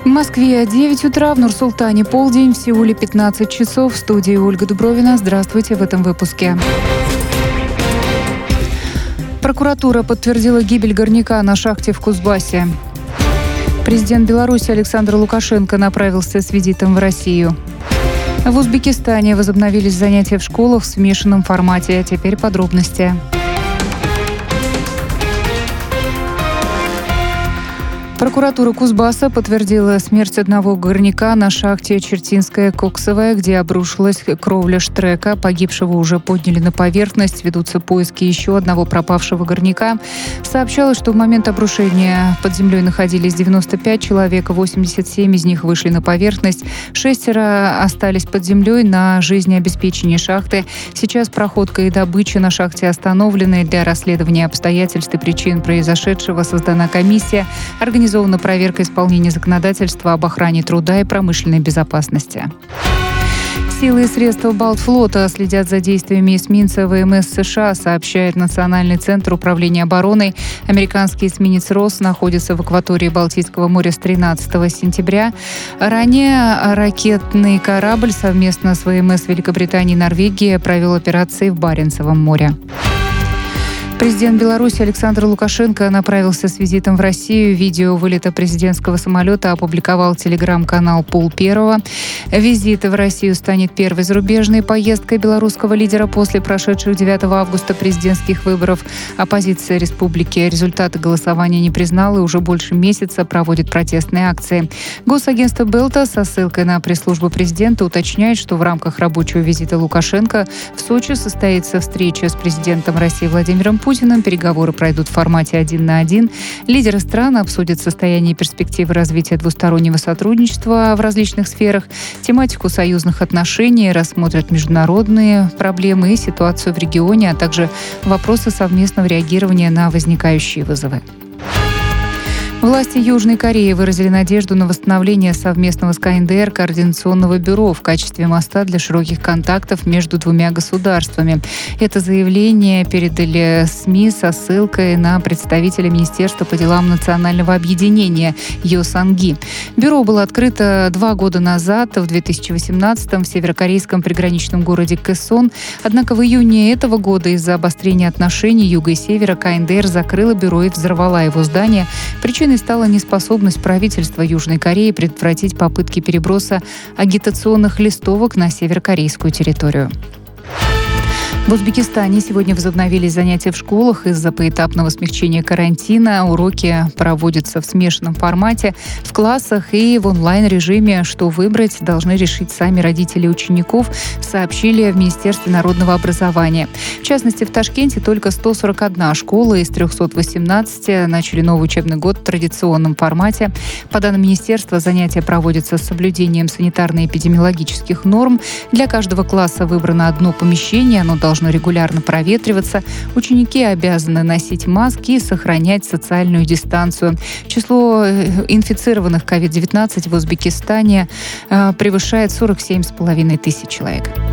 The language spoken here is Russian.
В Москве 9 утра, в Нур-Султане полдень, в Сеуле 15 часов. В студии Ольга Дубровина. Здравствуйте в этом выпуске. Прокуратура подтвердила гибель горняка на шахте в Кузбассе. Президент Беларуси Александр Лукашенко направился с визитом в Россию. В Узбекистане возобновились занятия в школах в смешанном формате. А теперь подробности. Прокуратура Кузбасса подтвердила смерть одного горняка на шахте Чертинская Коксовая, где обрушилась кровля штрека. Погибшего уже подняли на поверхность. Ведутся поиски еще одного пропавшего горняка. Сообщалось, что в момент обрушения под землей находились 95 человек, 87 из них вышли на поверхность. 6 остались под землей на жизнеобеспечении шахты. Сейчас проходка и добыча на шахте остановлены. Для расследования обстоятельств и причин произошедшего создана комиссия. Организована проверка исполнения законодательства об охране труда и промышленной безопасности. Силы и средства Балтфлота следят за действиями эсминца ВМС США, сообщает Национальный центр управления обороной. Американский эсминец «Росс» находится в акватории Балтийского моря с 13 сентября. Ранее ракетный корабль совместно с ВМС Великобритании и Норвегии провел операции в Баренцевом море. Президент Беларуси Александр Лукашенко направился с визитом в Россию. Видео вылета президентского самолета опубликовал телеграм-канал «Пол-Первого». Визит в Россию станет первой зарубежной поездкой белорусского лидера после прошедших 9 августа президентских выборов. Оппозиция республики результаты голосования не признала и уже больше месяца проводит протестные акции. Госагентство Белта со ссылкой на пресс-службу президента уточняет, что в рамках рабочего визита Лукашенко в Сочи состоится встреча с президентом России Владимиром Путиным. Переговоры пройдут в формате 1 на 1. Лидеры стран обсудят состояние и перспективы развития двустороннего сотрудничества в различных сферах, тематику союзных отношений, рассмотрят международные проблемы и ситуацию в регионе, а также вопросы совместного реагирования на возникающие вызовы. Власти Южной Кореи выразили надежду на восстановление совместного с КНДР координационного бюро в качестве моста для широких контактов между двумя государствами. Это заявление передали СМИ со ссылкой на представителя Министерства по делам национального объединения Йо Сан-ги. Бюро было открыто 2 года назад, в 2018-м, в северокорейском приграничном городе Кэсон. Однако в июне этого года из-за обострения отношений юга и севера КНДР закрыла бюро и взорвала его здание. Причиной стала неспособность правительства Южной Кореи предотвратить попытки переброса агитационных листовок на северокорейскую территорию. В Узбекистане сегодня возобновились занятия в школах из-за поэтапного смягчения карантина. Уроки проводятся в смешанном формате, в классах и в онлайн-режиме. Что выбрать, должны решить сами родители учеников, сообщили в Министерстве народного образования. В частности, в Ташкенте только 141 школа из 318 начали новый учебный год в традиционном формате. По данным министерства, занятия проводятся с соблюдением санитарно-эпидемиологических норм. Для каждого класса выбрано одно помещение, оно должно регулярно проветриваться. Ученики обязаны носить маски и сохранять социальную дистанцию. Число инфицированных COVID-19 в Узбекистане превышает 47,5 тысяч человек.